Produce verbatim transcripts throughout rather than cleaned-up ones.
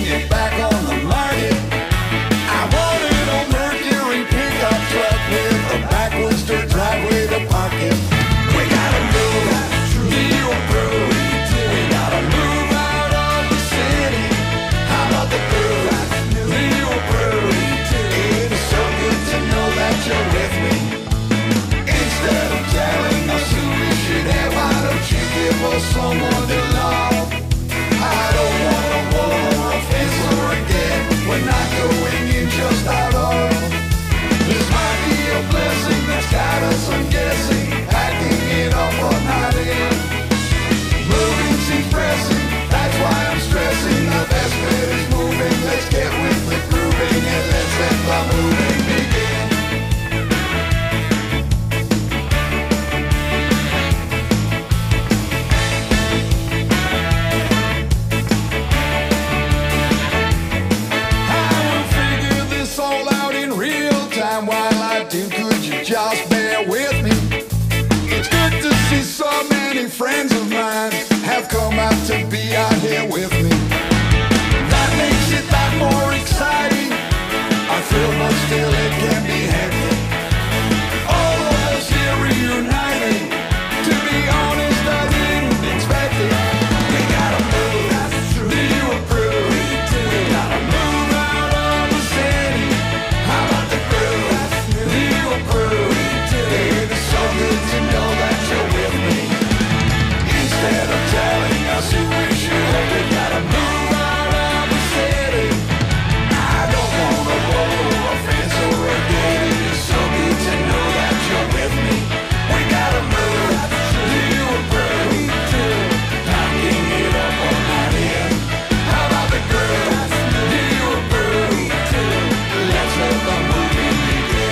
it back on the market. I wanted a Mercury pickup truck with a backwards dirt driveway to park it. We gotta move, do you approve? We gotta move out of the city. How about the groove? Do you approve? It's so good to know that you're with me. Instead of telling us who we should have, why don't you give us someone to love? I don't want a wall or a fence or a gate. We're not going in just out of. This might be a blessing that's got us, I'm guessing, packing it up or not in. Moving seems pressing, that's why I'm stressing. The best bet is moving, let's get with the grooving and let's let the moving begin. While I do, could you just bear with me? It's good to see so many friends of mine have come out to be out here with me. That makes it that more exciting. I feel but still it can be heavy. All of us here reuniting. To be honest, I didn't expect it. We gotta move, do you approve? We gotta move out of the city. How about the groove? Do you approve? Baby, it's so good to know that you're with me. Instead of telling us who we should have, we gotta move out of the city. I don't want a wall or a fence or a gate. It's so good to know that you're with me. We gotta move. Do you approve? Packing it up on my end. How about the groove? Do you approve? Let's let the movie begin.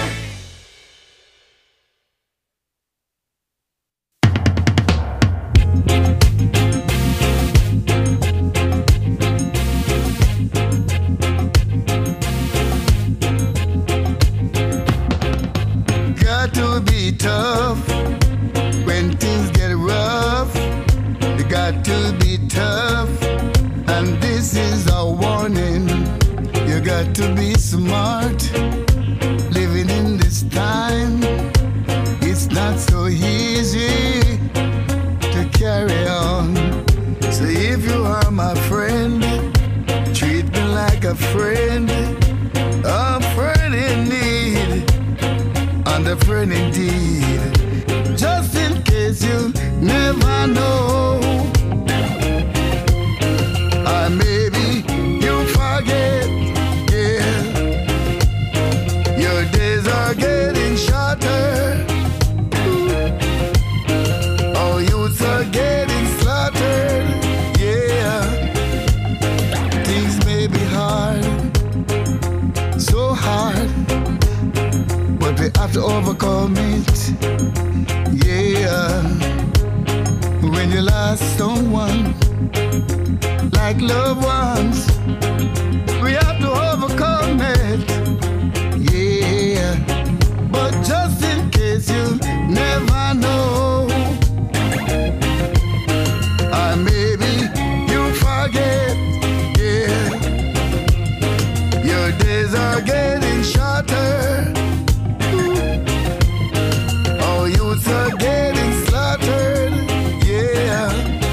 Got to be tough when things get rough. You got to be tough, and this is a warning. You got to be smart. Living in this time, it's not so easy to carry on. So if you are my friend, treat me like a friend, a friend in need. And a friend indeed, just in case you never know. Or maybe you forget, yeah. Your days are getting shorter. Oh, youths are getting slaughtered, yeah. Things may be hard, so hard, but we have to overcome it, yeah. When you lost someone, like loved ones, we have to overcome it, yeah. But just in case you never know, or maybe you forget, yeah. Your days are getting shorter. Oh, youths are getting slaughtered, yeah.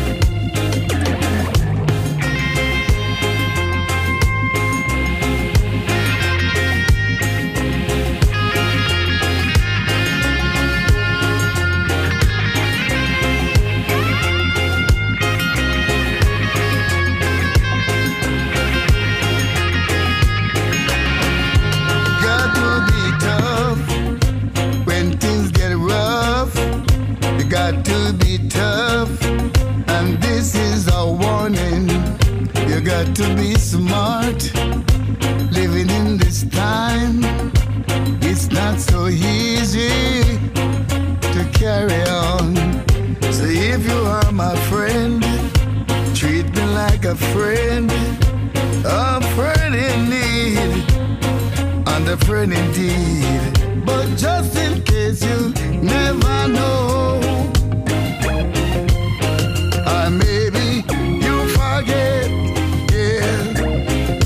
Got to be tough when things get rough. You got to be tough, and this is a warning. You got to be smart. Living in this time, it's not so easy to carry on. So if you are my friend, treat me like a friend, a friend in need, and a friend indeed. But just in case you never know, or maybe you forget, yeah.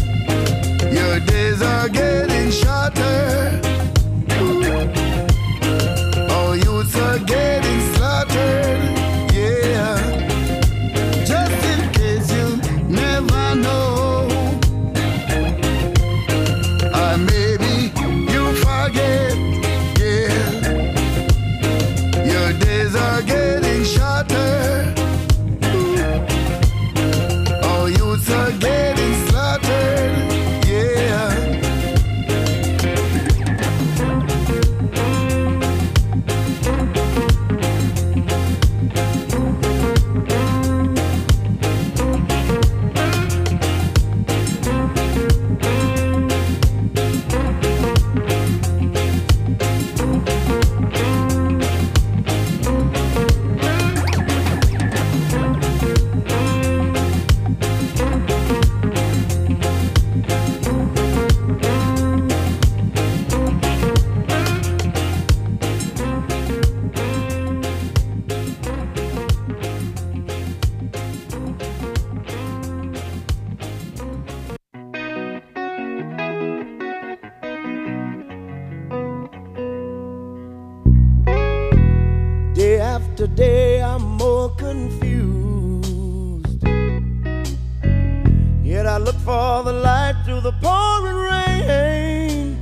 I look for the light through the pouring rain.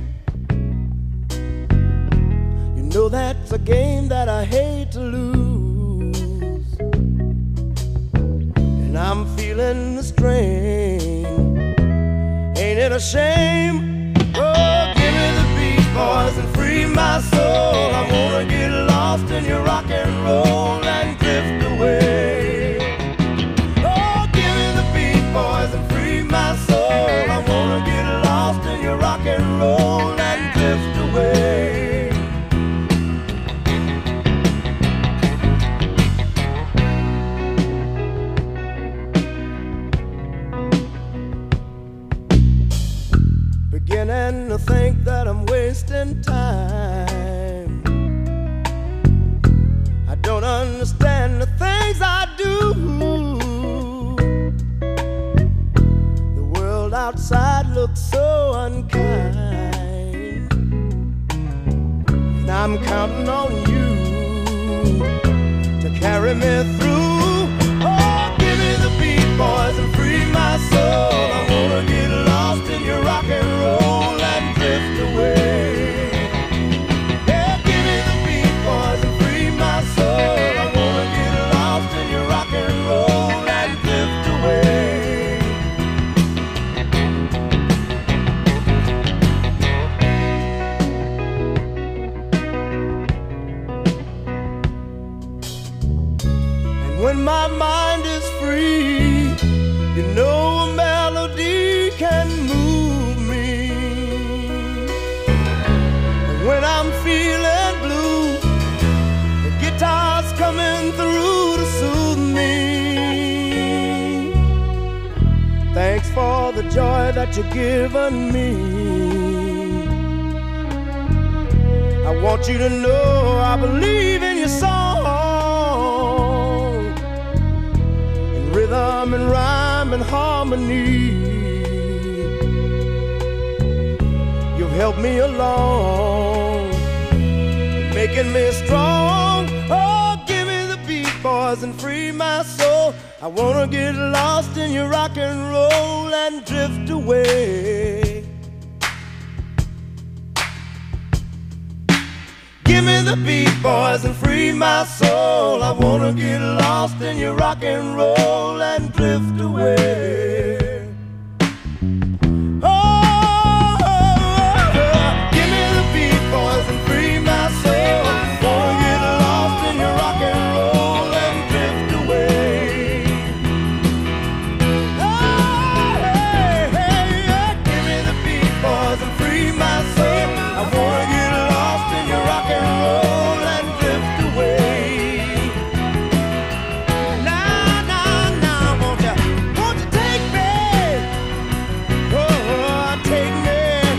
You know that's a game that I hate to lose, and I'm feeling the strain. Ain't it a shame? Oh, give me the beat, boys, and free my soul. I wanna get lost in your rock and roll and drift away. Oh, give me the beat, boys, and free my soul. I wanna get lost in your rock and roll and drift away. Beginning to think that I'm wasting time. I don't understand the things I do. The world outside looks so unkind, and I'm counting on you to carry me through. Oh, give me the beat, boys, and free my soul. I wanna get lost in your rock and roll and drift away. Yeah, give me the beat, boys, and free my soul. I wanna get lost in your rock and roll and drift away. And when my mind is free, you know a melody can move me. And when I'm feeling blue, the guitar's coming through to soothe me. Thanks for the joy that you've given me. I want you to know I believe in your song, in rhythm and rhyme and harmony. You've helped me along, making me strong. Oh, give me the beat, boys, and free my soul. I wanna get lost in your rock and roll and drift away. Give me the beat, boys, and free my soul. I wanna get lost in your rock and roll and drift away. Oh, oh, oh, oh. Give me the beat, boys, and free my soul. Wanna get lost in your rock and roll and drift away. Oh, hey, hey, yeah. Give me the beat, boys, and free my soul. I wanna get lost in your rock and roll and drift away. Now, now, now, won't you, won't you take me? Oh, take me.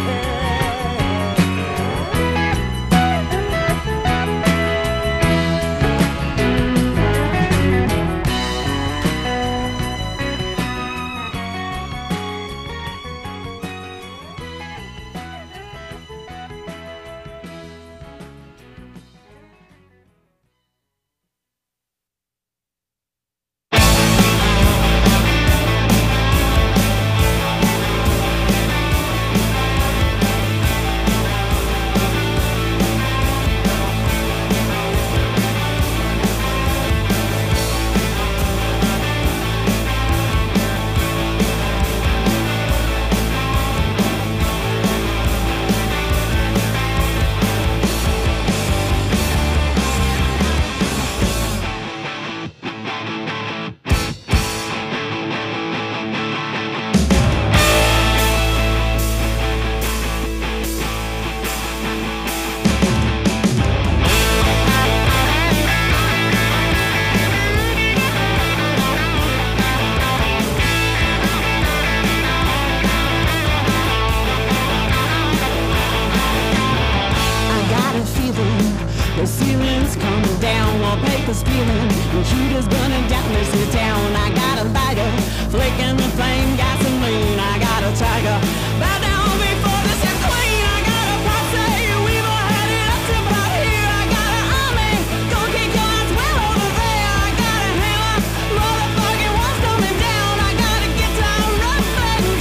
The ceiling's coming down, wallpaper's peeling, computer's burning down this here town. I got a lighter, flicking the flame, gasoline. I got a tiger, bow down before this is queen. I got a posse, we've all had it up to about here. I got an army, gonna kick your ass well over there. I got a hammer, motherfucking wall's coming down. I got a guitar, rough and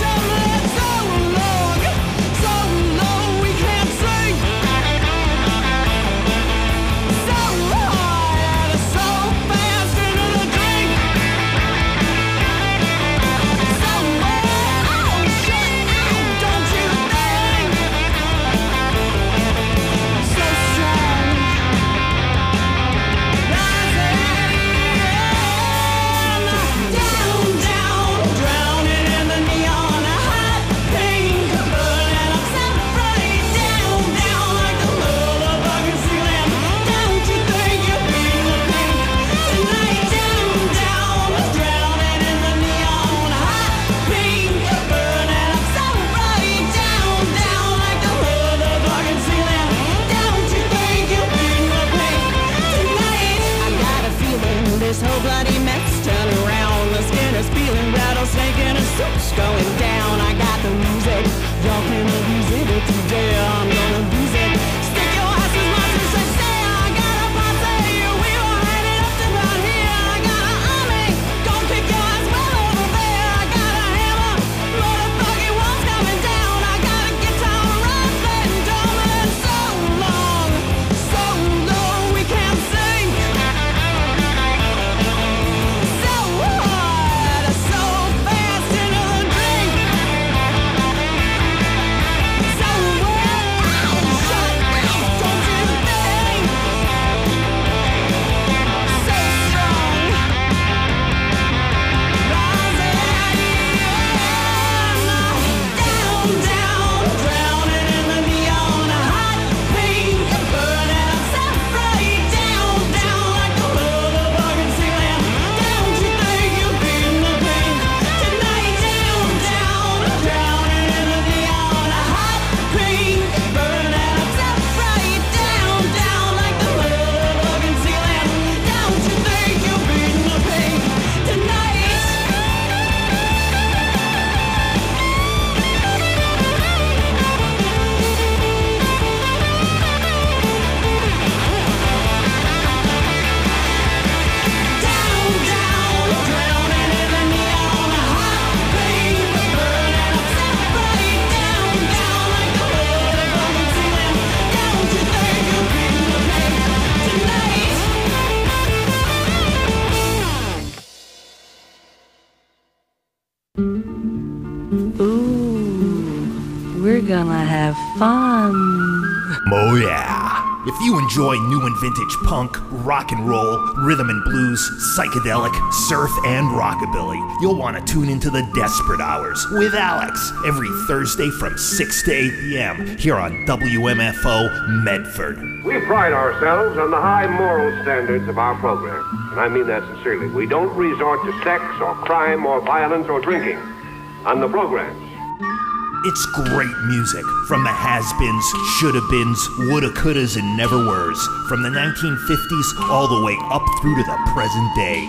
We're gonna have fun. Oh yeah. If you enjoy new and vintage punk, rock and roll, rhythm and blues, psychedelic, surf, and rockabilly, you'll want to tune into the Desperate Hours with Alex every Thursday from six to eight p.m. here on W M F O Medford. We pride ourselves on the high moral standards of our program, and I mean that sincerely. We don't resort to sex or crime or violence or drinking on the programs. It's great music from the has-beens, shoulda-beens, woulda, couldas, and never-weres, from the nineteen fifties all the way up through to the present day.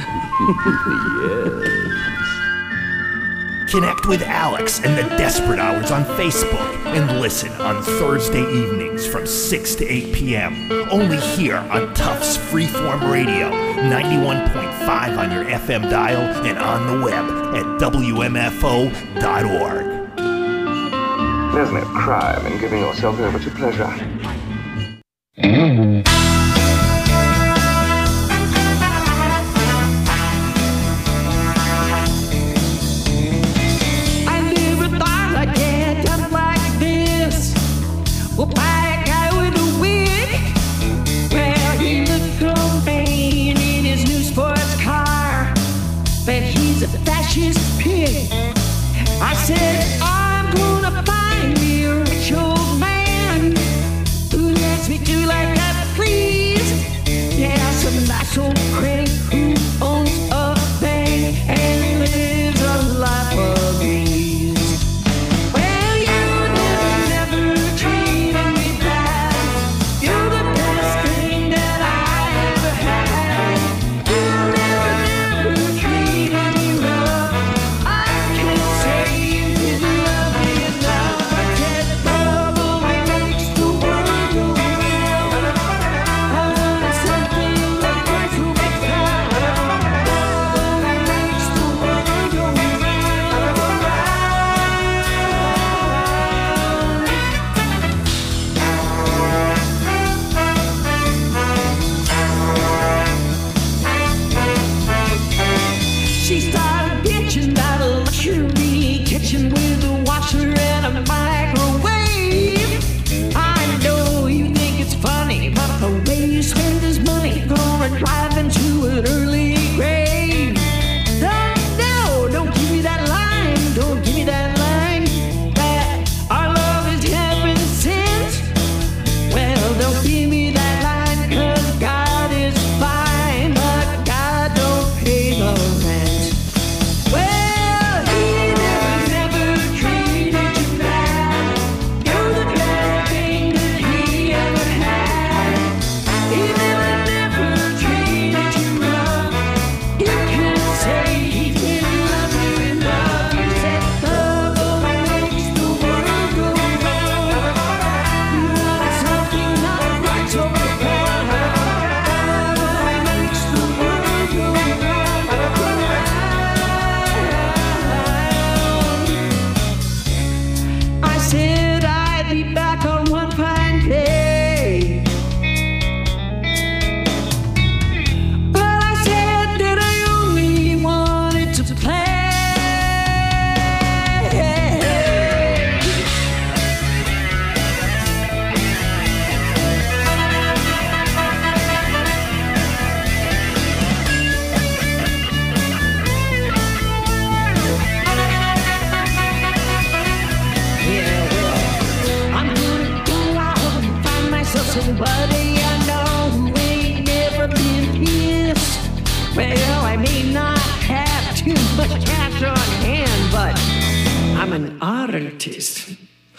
Yes. Connect with Alex and the Desperate Hours on Facebook and listen on Thursday evenings from six to eight p.m. only here on Tufts Freeform Radio, ninety-one point five on your F M dial and on the web at W M F O dot org. There's no crime in giving yourself over to pleasure. Mm-hmm. I never thought I'd get up like this. Well, by a guy with a wig. Well, he looked profane in his new sports car, but he's a fascist pig. I said, I'm gonna find me a rich old man who lets me do like a somebody I know who ain't never been kissed. Well, I may not have too much cash on hand, but I'm an artist.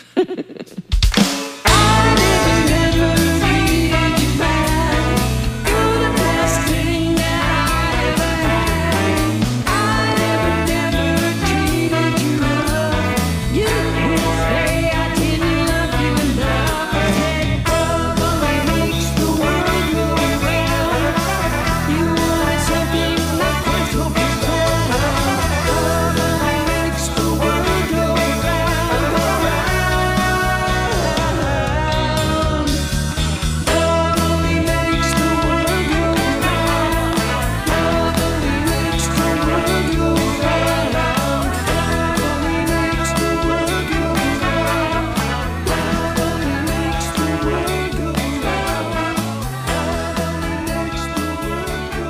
I never, never treated you bad. You're the best thing that I ever had. I never, never treated you rough. You can't say I didn't love you enough. I said love only makes the world go round. You wanted something like one so big time. Love only makes the world go round, go round. Love only makes the world go round. Love only makes the world go round. Love only makes the world go round. Love only makes the world go round. Love only makes the world go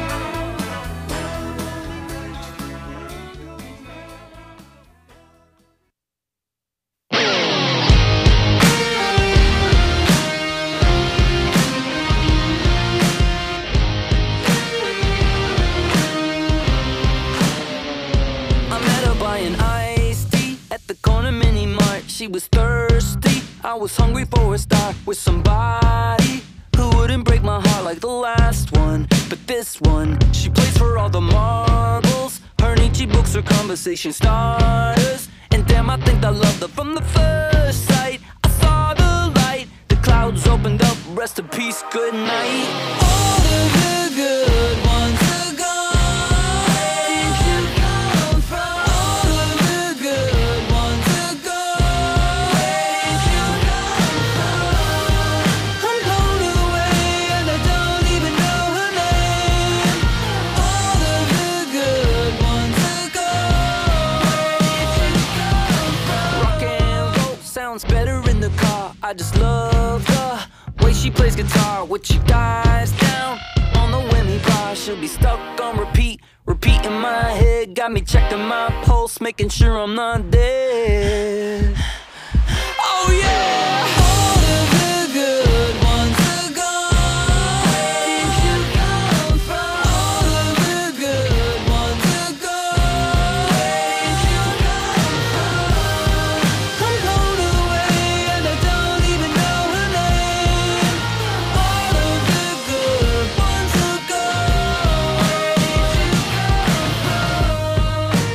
I met her buying iced tea at the corner mini mart. She was thirsty, I was hungry for a start with somebody who wouldn't break my heart like the last one. But this one, she plays for all the marbles. Her Nietzsche books are conversation starters. And damn, I think I loved her from the first sight. I saw the light, the clouds opened up, rest in peace, good night. All of the good ones are gone. Where did you come from? All of the good ones are gone. Where did you come from? I'm blown away and I don't even know her name. All of the good ones are gone. Where did you come from? Rock and roll sounds better in the car. I just love the way she plays guitar. When she dies down on the whammy bar, she'll be stuck on repeat, repeat in my head. Got me checking my pulse, making sure I'm not dead. Oh yeah! All of the good ones are gone. Where did you come from? All of the good ones are gone. Where did you come from? I'm blown away and I don't even know her name. All of the good ones are gone. Where did you come from?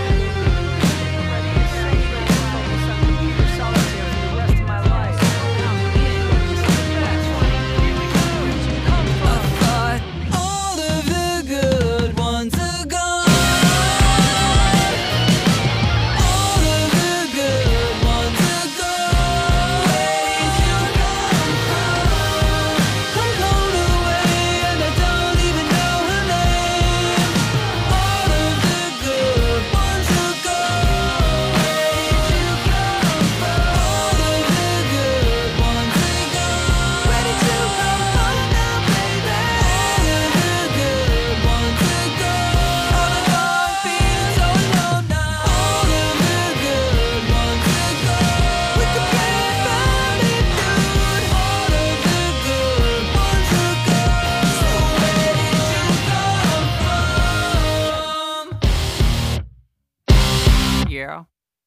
Yeah.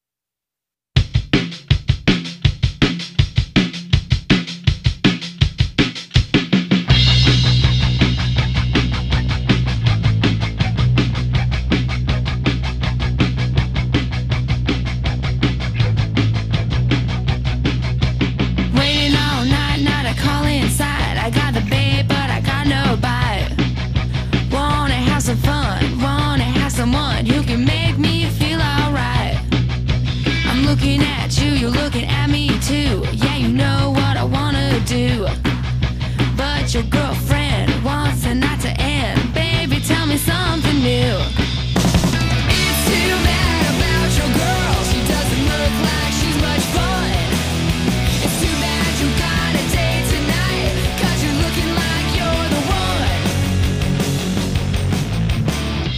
Waiting all night, not a call inside. I got the bait, but I got no bite. Wanna have some fun, wanna have someone who can make me feel alright. I'm looking at you, you're looking at me too. Yeah, you know what I wanna do. But your girlfriend wants the night to end. Baby, tell me something new. It's too bad about your girl. She doesn't look like she's much fun. It's too bad you got a date tonight, 'cause you're looking like you're the one.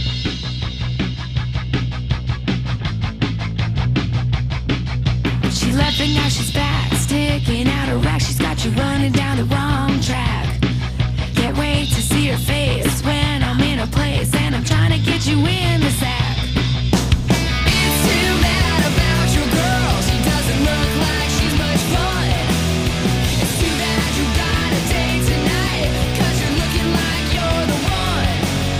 She left and now she's back, sticking out her rack. She's got you running down the wrong track. Can't wait to see her face when I'm in a place and I'm trying to get you in the sack. It's too bad about your girl, she doesn't look like she's much fun. It's too bad you got a date tonight, cause you're looking like you're the one.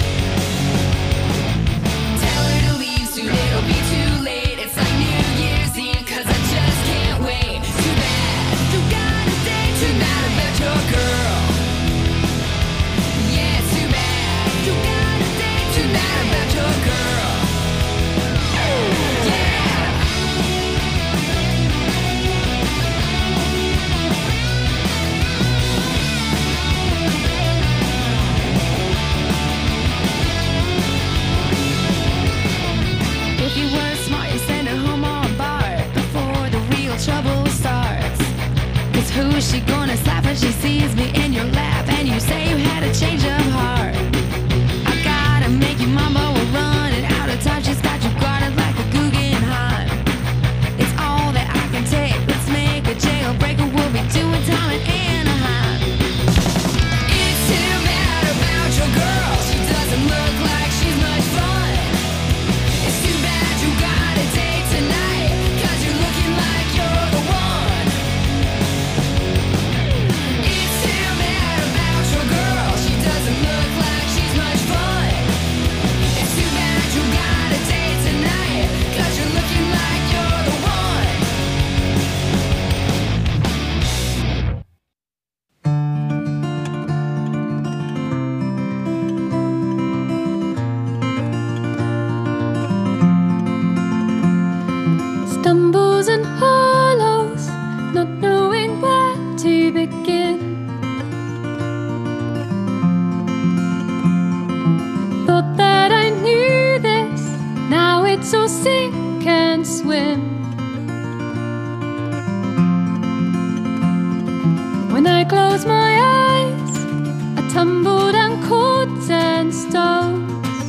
Tell her to leave soon, it'll be too late. It's like New Year's Eve, cause I just can't wait. Too bad you got a date, too bad about your girl. Yeah, too bad you got a date, too bad about your girl. Yeah. If you were smart, you send her home on bar before the real trouble starts. Cause who is she gonna slap when she sees me in your lap and you say you had a change of heart? I gotta make you mama, we're running out of time. She's got you guarded like a Guggenheim. It's all that I can take. Let's make a jailbreaker. We'll be doing time in Anaheim. It's too bad about your girl, she doesn't look like she's much fun. It's too bad you got a date tonight, cause you're looking like you're the one. It's too bad about your girl, she doesn't look like she's much fun. It's too bad you got a date tonight, cause you're looking like you're the one. Stumbles and hollows, not knowing where to begin. Thought that I knew this, now it's all sink and swim. When I close my eyes, I tumble down cords and stones.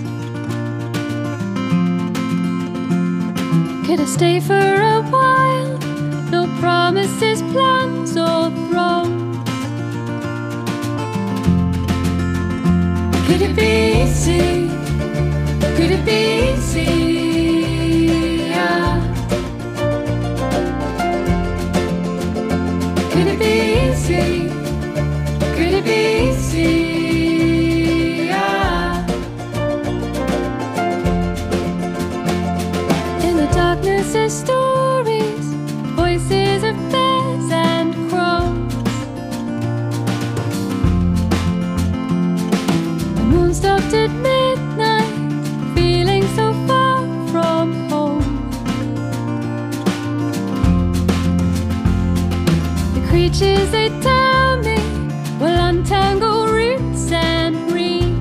Could I stay for a while? No promises, plans or thrones. Could it be easy? Could it be easy? Yeah. Could it be easy? Could it be easy? Yeah. In the darkness there's stories, voices of bears and crows. The moon stopped at midnight, feeling so far from home. The creatures they tell me will untangle roots and reeds.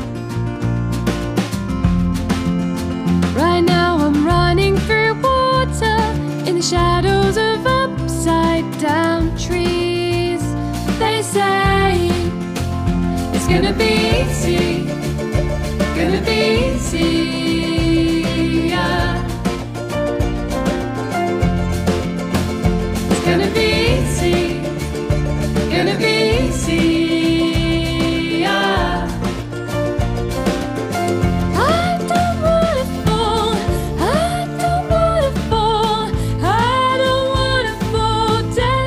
Right now I'm running through water in the shadows of upside down trees. They say it's gonna be easy, gonna be easy, yeah. It's gonna be easy, gonna be easy, yeah. I don't wanna fall, I don't wanna fall, I don't wanna fall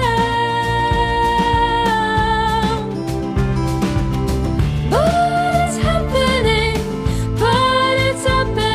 down. But it's happening, but it's happening.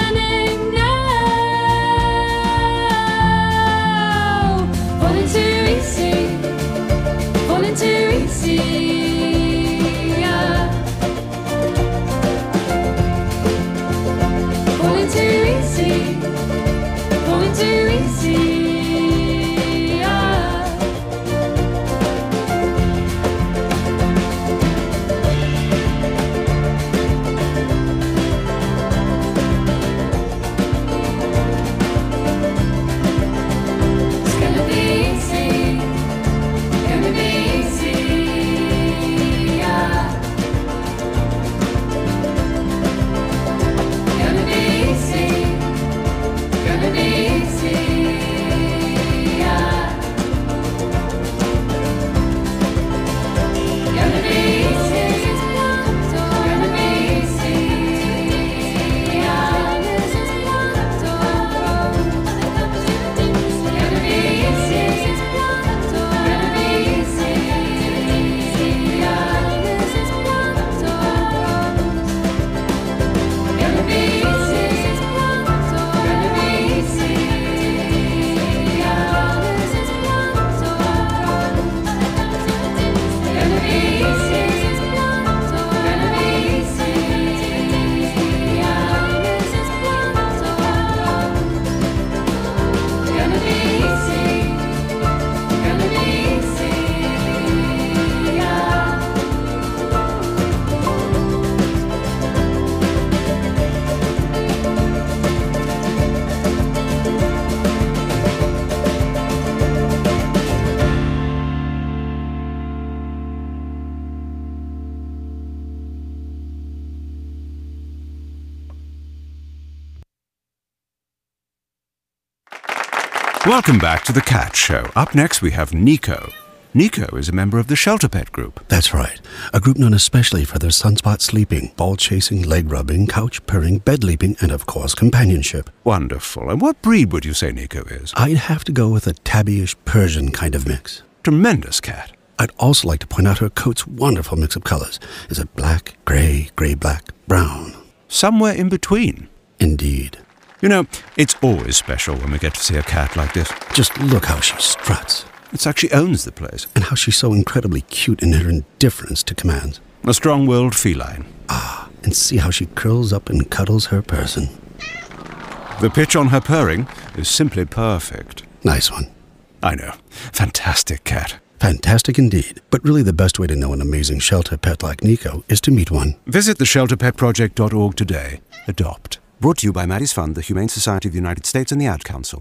Welcome back to The Cat Show. Up next, we have Nico. Nico is a member of the Shelter Pet Group. That's right. A group known especially for their sunspot sleeping, ball chasing, leg rubbing, couch purring, bed leaping, and of course, companionship. Wonderful. And what breed would you say Nico is? I'd have to go with a tabbyish Persian kind of mix. Tremendous cat. I'd also like to point out her coat's wonderful mix of colors. Is it black, gray, gray-black, brown? Somewhere in between. Indeed. You know, it's always special when we get to see a cat like this. Just look how she struts. It's like she owns the place. And how she's so incredibly cute in her indifference to commands. A strong-willed feline. Ah, and see how she curls up and cuddles her person. The pitch on her purring is simply perfect. Nice one. I know. Fantastic cat. Fantastic indeed. But really the best way to know an amazing shelter pet like Nico is to meet one. Visit the shelter pet project dot org today. Adopt. Brought to you by Maddie's Fund, the Humane Society of the United States, and the Ad Council.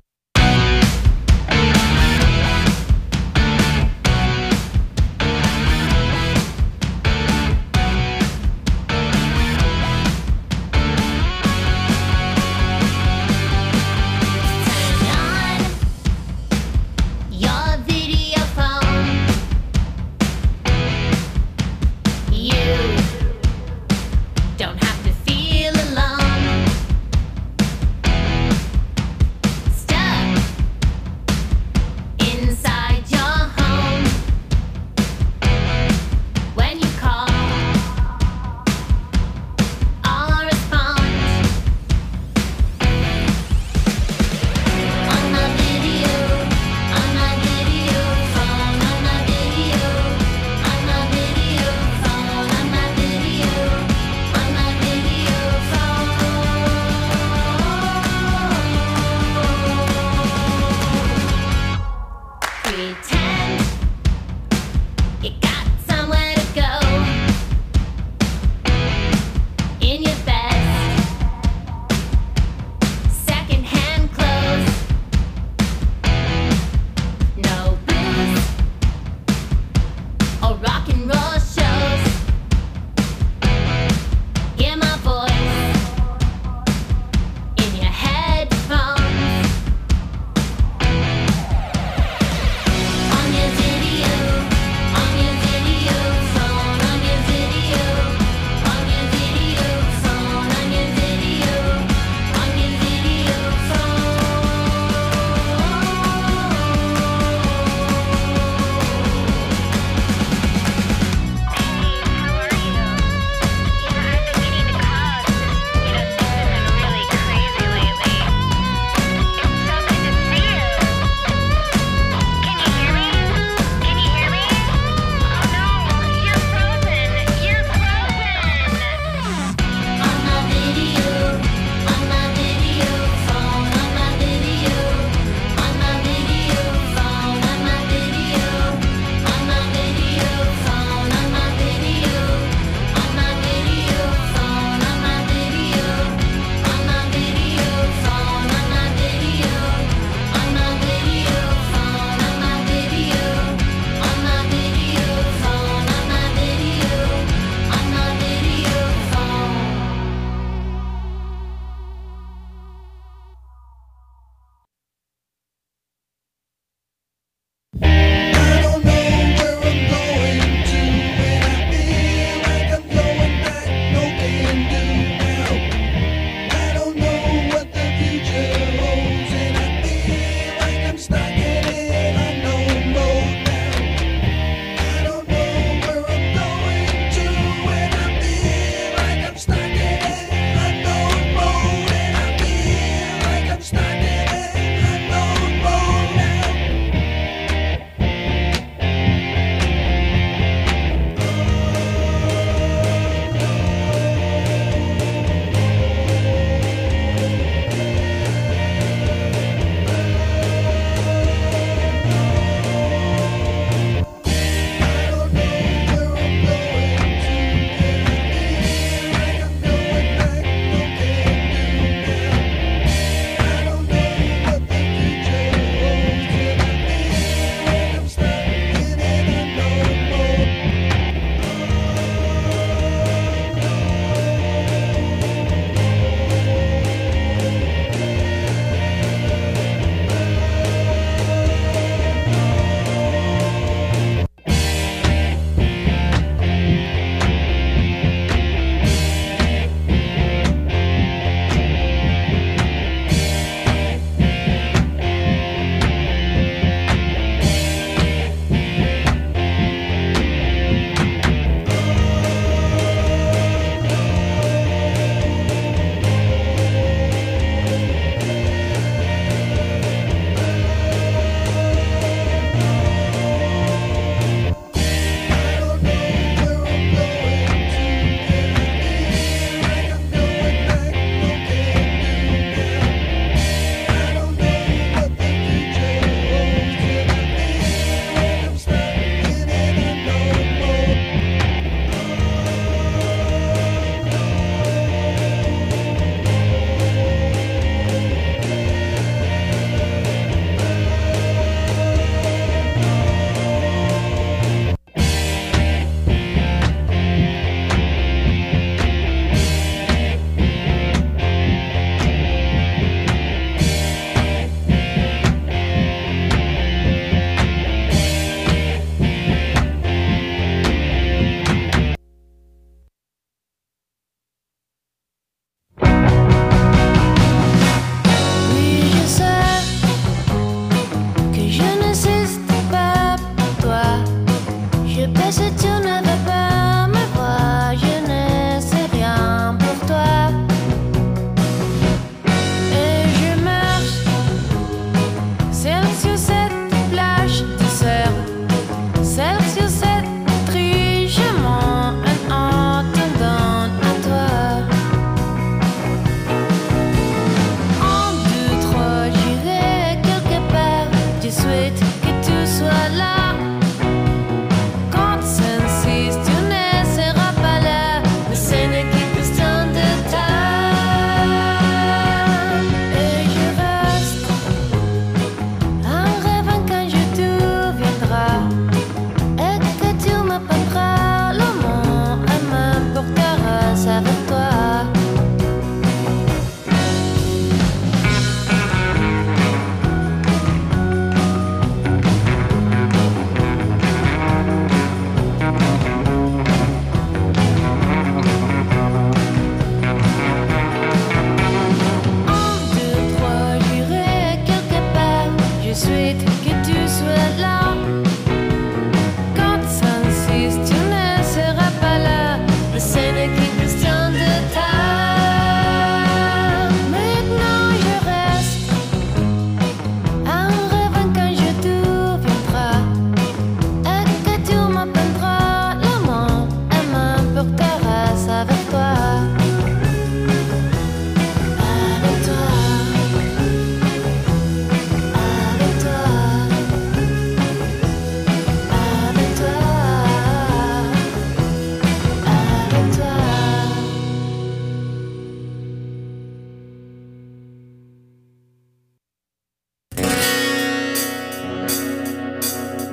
Don't have to feel alone. Stop.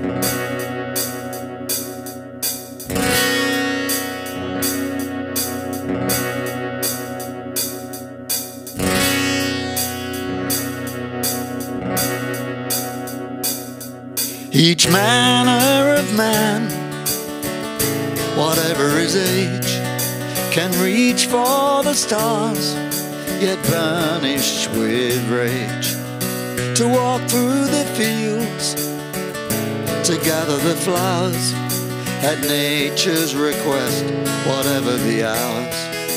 Each manner of man, whatever his age, can reach for the stars, yet vanish with rage. To walk through the fields, to gather the flowers, at nature's request, whatever the hours.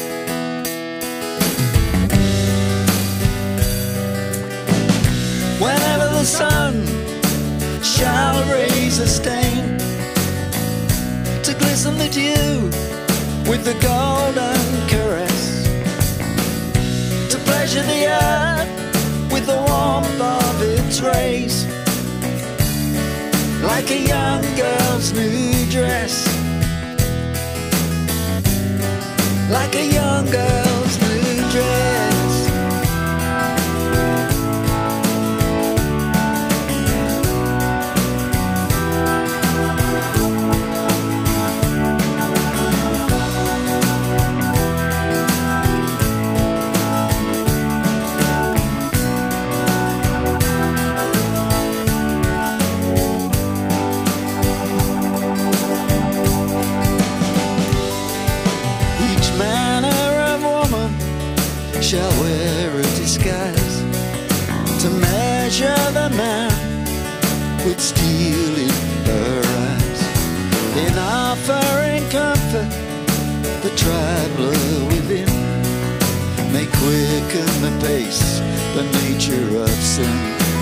Whenever the sun shall raise a stain, to glisten the dew with the golden caress, to pleasure the earth with the warmth of its rays, like a young girl's new dress, like a young girl's new dress. Shall wear a disguise to measure the man with steel in her eyes. In offering comfort, the traveler within may quicken the pace, the nature of sin.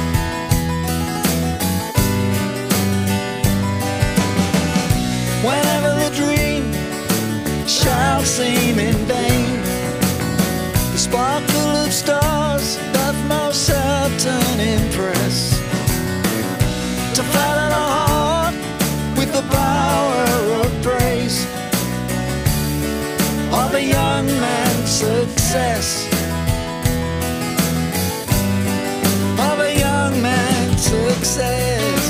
Whenever the dream shall seem in vain, the sparkle of stars doth most certain impress, to flatter the heart with the power of praise of a young man's success, of a young man's success.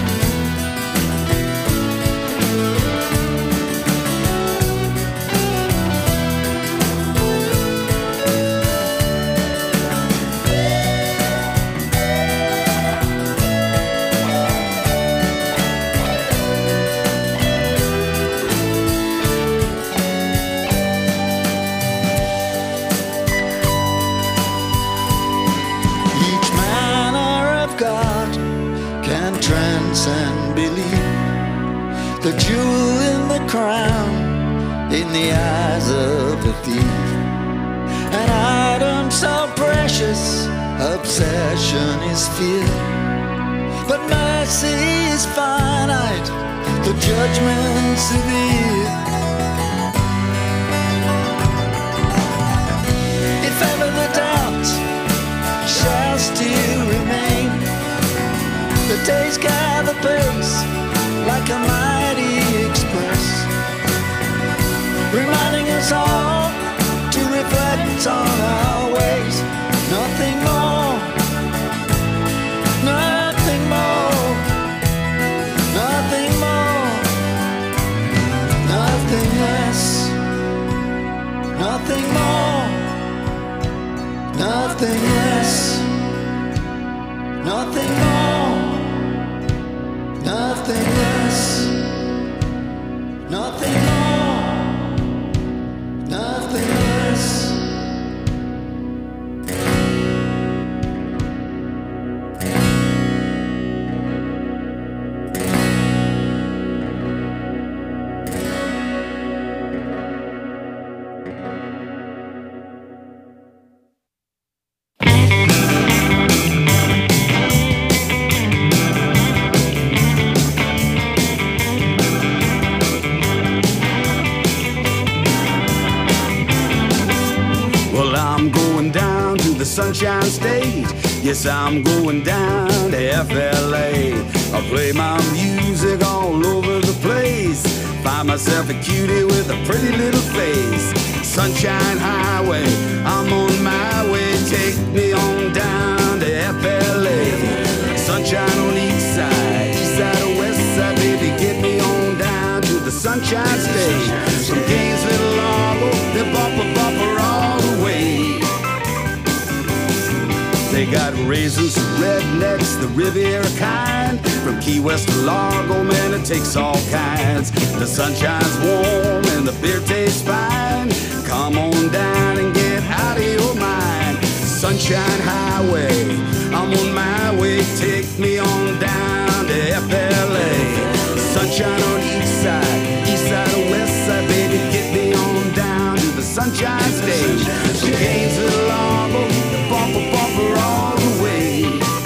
And believe the jewel in the crown in the eyes of a thief, an item so precious, obsession is fear, but mercy is finite, the judgment severe. If ever the doubt shall still remain, the days gather pace like a mighty express, reminding us all to reflect on our ways. Nothing more, nothing more, nothing more, nothing less, nothing more, nothing less, nothing more, nothing less, nothing more, nothing less. Sunshine State, yes, I'm going down to F L A. I'll play my music all over the place, find myself a cutie with a pretty little face. Sunshine Highway, I'm on my way, take me on down to F L A. Sunshine on each side, east side or west Riviera kind. From Key West to Largo, man, it takes all kinds. The sun shines warm and the beer tastes fine. Come on down and get out of your mind. Sunshine Highway, I'm on my way. Take me on down to F L A. Sunshine on east side, east side or west side, baby, get me on down to the Sunshine Stage. From Gainesville to Largo, the bumper bumper all the way.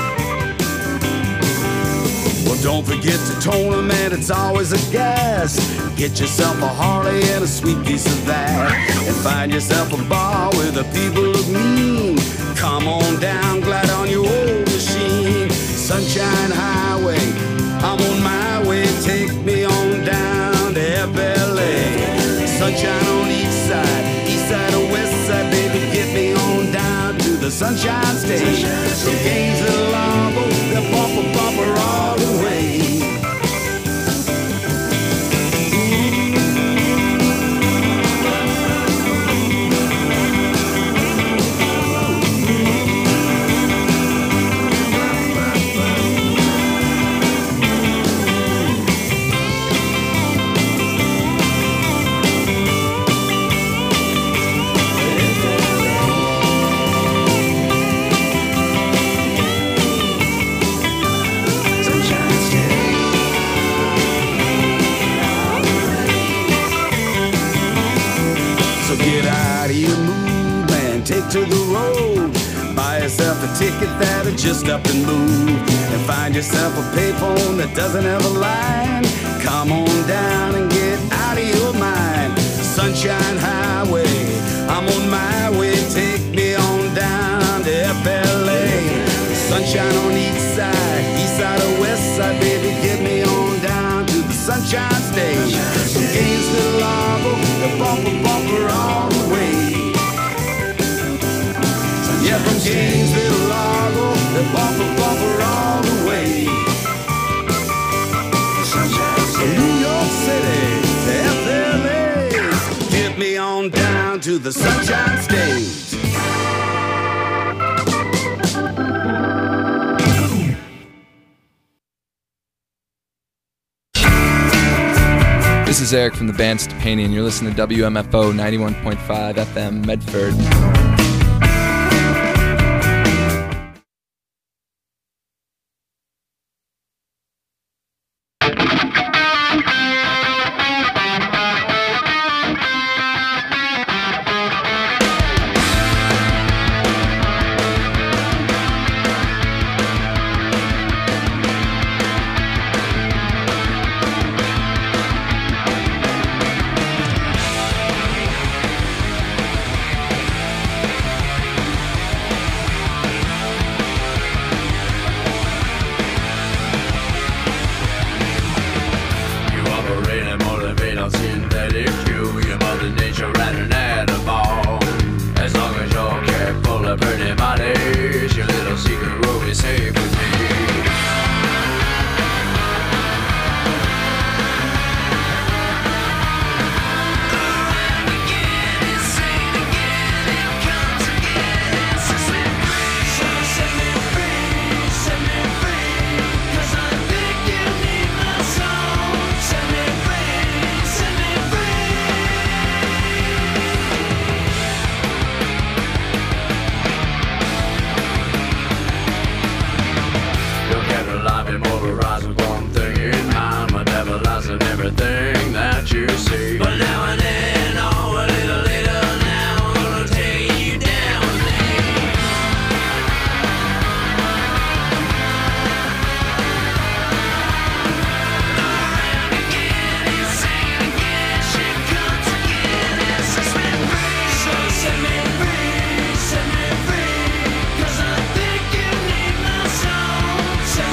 Well, don't forget to tone 'em, man, it's always a gas. Get yourself a Harley and a sweet piece of that. And find yourself a bar where the people look mean. Come on down, glide on your old machine. Sunshine Highway, I'm on my way. Take me on down to F L A. Sunshine on east side, east side or west side, baby, get me on down to the Sunshine Stage. From Gainesville to Largo, the bumper bumper all the way. To the road, buy yourself a ticket that'll just up and move, and find yourself a payphone that doesn't have a line. Come on down and get out of your mind. Sunshine Highway, I'm on my way. Take me on down to F L A. Sunshine on each side, east side or west side, baby, get me on down to the Sunshine Stage. From Gainesville to Largo, the bumper bumper all the way. Yeah, from Gainesville to Largo, the bumper bumper all the way. From New York City to F L A, get me on down to the Sunshine Stage. This is Eric from the band Stepani, and you're listening to W M F O ninety-one point five F M Medford.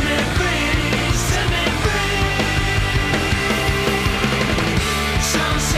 Sunshine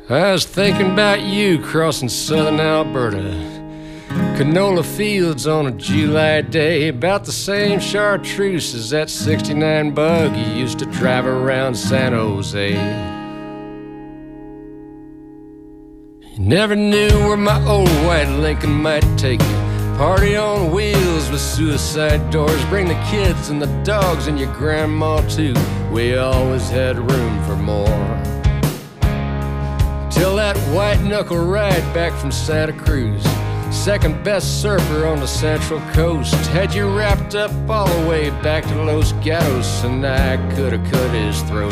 I was thinking about you crossing southern Alberta. Canola fields on a July day, about the same chartreuse as that sixty-nine bug you used to drive around San Jose. You never knew where my old white Lincoln might take you. Party on wheels with suicide doors. Bring the kids and the dogs and your grandma too. We always had room for more. Till that white knuckle ride back from Santa Cruz. Second best surfer on the Central Coast. Had you wrapped up all the way back to Los Gatos, and I coulda cut his throat.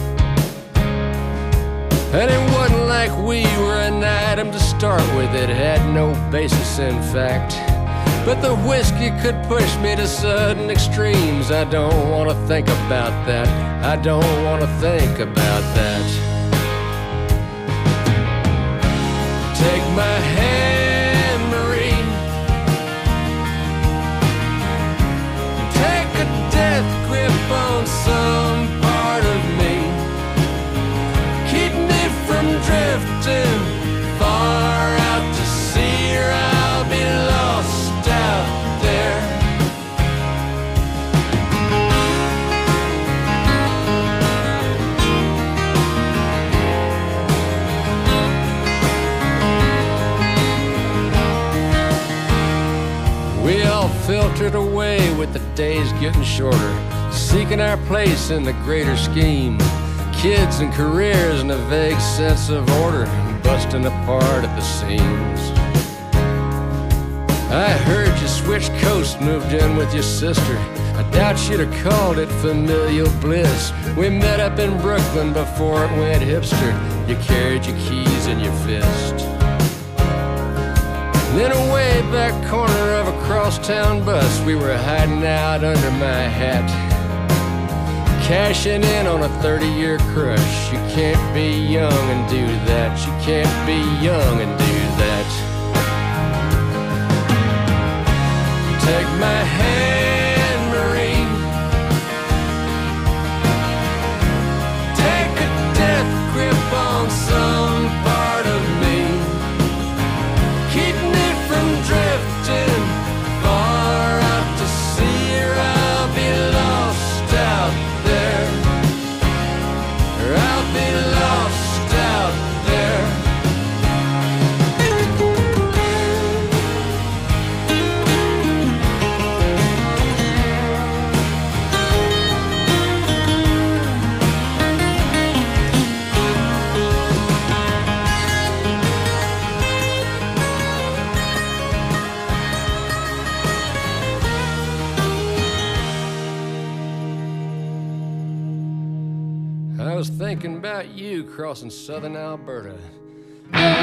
And it wasn't like we were an item to start with. It had no basis in fact. But the whiskey could push me to sudden extremes. I don't want to think about that. I don't want to think about that. Take my hand, Marie. Take a death grip on some part of me. Keep me from drifting far out to sea, or I'll be lost out there. We all filtered away with the days getting shorter, seeking our place in the greater scheme. Kids and careers and a vague sense of order, busting apart at the seams. I heard you switched coast, moved in with your sister. I doubt you'd have called it familial bliss. We met up in Brooklyn before it went hipster. You carried your keys in your fist. In a way back corner of a crosstown bus, we were hiding out under my hat, cashing in on a thirty-year crush. You can't be young and do that. You can't be young and do that. Take my hand, Marie. Take a death grip on some part of me. Keep me from drifting far out to sea, or I'll be lost out there. Or I'll be lost out there. I was thinking about you crossing southern Alberta.